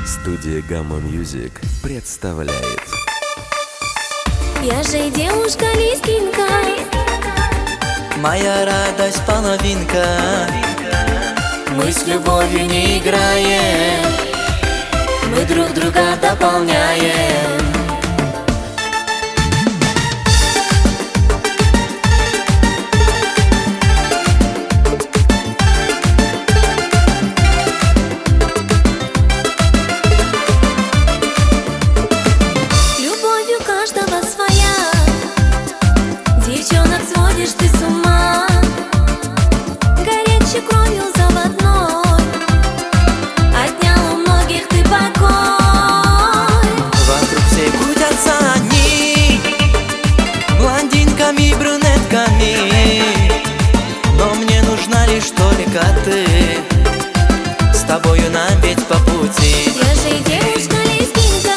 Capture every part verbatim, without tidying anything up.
Студия Gamma Music представляет. Я же девушка лезгинка, моя радость половинка. мы с любовью не играем, мы друг друга дополняем. Каждого своя, девчонок сводишь ты с ума, горячей кровью заводной отнял у многих ты покой. Вокруг все крутятся одни, блондинками, брюнетками, но мне нужна лишь только ты, с тобою нам ведь по пути. Я же девушка лезгинка,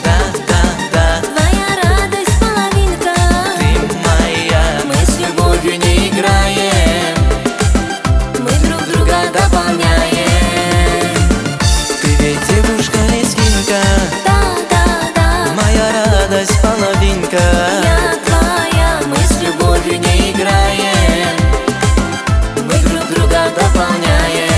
половинка. Я твоя, мы с любовью не играем, мы друг друга дополняем.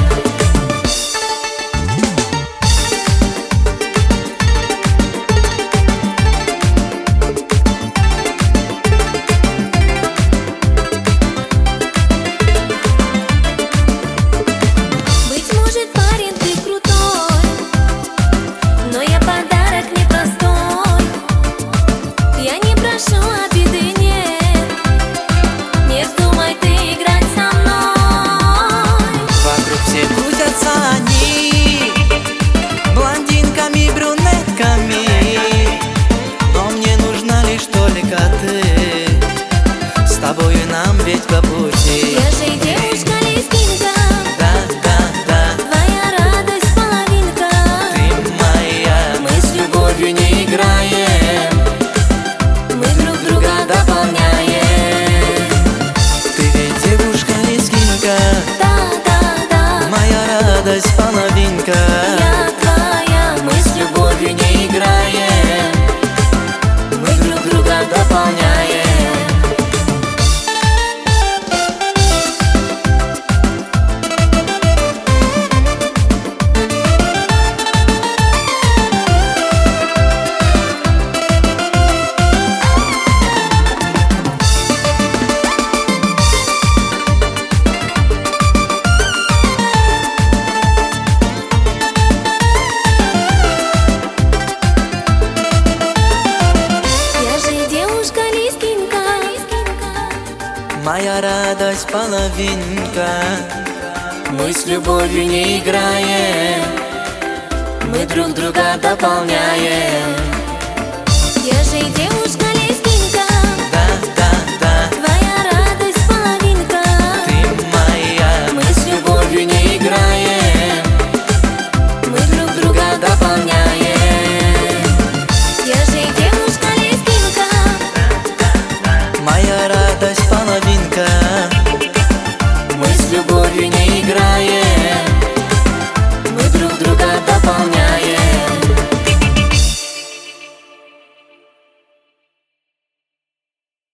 Быть может, парень, ты крутой, но я подарок непростой. Я не прошу обиды, нет, не вздумай ты играть со мной. Вокруг все крутятся они, блондинками, брюнетками, но мне нужна лишь только ты, с тобою нам ведь по пути. Я же девушка лезгинка, да, да, да, твоя радость половинка. Ты моя, мы с любовью не играем, мы друг друга дополняем. ты ведь девушка лезгинка, да, да, да, моя радость половинка. Я твоя, мы с любовью не играем, мы друг друга дополняем. Моя радость половинка. Мы с любовью не играем, мы друг друга дополняем. Я же девушка.